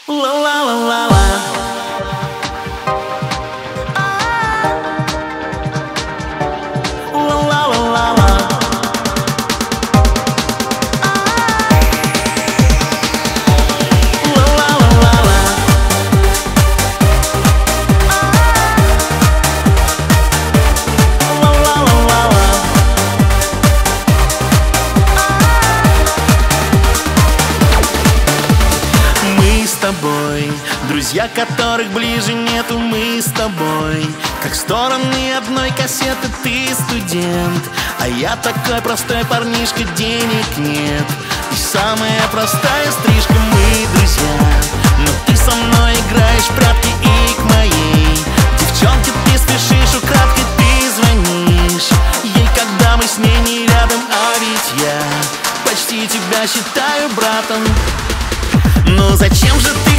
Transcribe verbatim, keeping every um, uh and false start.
Ла-ла-ла-ла-ла. Друзья, которых ближе нету, мы с тобой как стороны одной кассеты. Ты студент, а я такой простой парнишка, денег нет. И самая простая стрижка, мы друзья, но ты со мной играешь в прятки и к моей девчонке ты спешишь, украдкой ты звонишь ей, когда мы с ней не рядом. А ведь я почти тебя считаю братом. Ну зачем же ты